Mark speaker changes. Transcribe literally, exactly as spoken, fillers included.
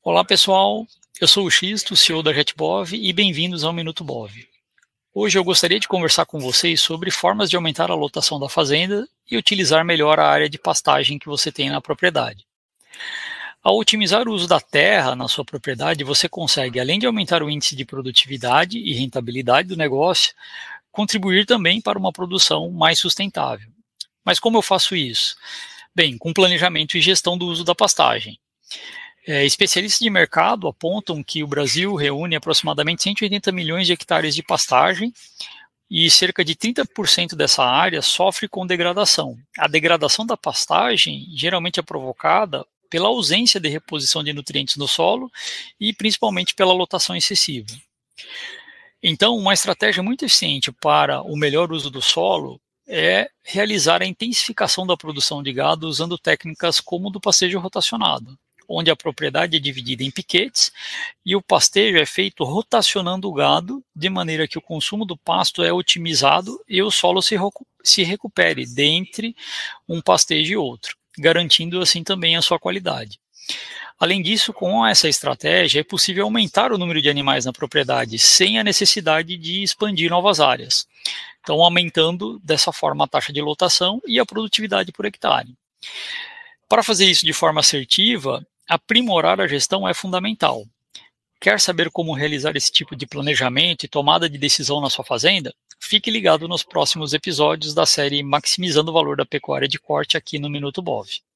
Speaker 1: Olá pessoal, eu sou o Xisto, C E O da JetBov e bem-vindos ao Minuto Bov. Hoje eu gostaria de conversar com vocês sobre formas de aumentar a lotação da fazenda e utilizar melhor a área de pastagem que você tem na propriedade. Ao otimizar o uso da terra na sua propriedade, você consegue, além de aumentar o índice de produtividade e rentabilidade do negócio, contribuir também para uma produção mais sustentável. Mas como eu faço isso? Bem, com planejamento e gestão do uso da pastagem. É, especialistas de mercado apontam que o Brasil reúne aproximadamente cento e oitenta milhões de hectares de pastagem e cerca de trinta por cento dessa área sofre com degradação. A degradação da pastagem geralmente é provocada pela ausência de reposição de nutrientes no solo e principalmente pela lotação excessiva. Então, uma estratégia muito eficiente para o melhor uso do solo é realizar a intensificação da produção de gado usando técnicas como do pastejo rotacionado, onde a propriedade é dividida em piquetes e o pastejo é feito rotacionando o gado, de maneira que o consumo do pasto é otimizado e o solo se, se recupere dentre um pastejo e outro, garantindo assim também a sua qualidade. Além disso, com essa estratégia, é possível aumentar o número de animais na propriedade sem a necessidade de expandir novas áreas. Então, aumentando dessa forma a taxa de lotação e a produtividade por hectare. Para fazer isso de forma assertiva, aprimorar a gestão é fundamental. Quer saber como realizar esse tipo de planejamento e tomada de decisão na sua fazenda? Fique ligado nos próximos episódios da série Maximizando o Valor da Pecuária de Corte aqui no Minuto Bov.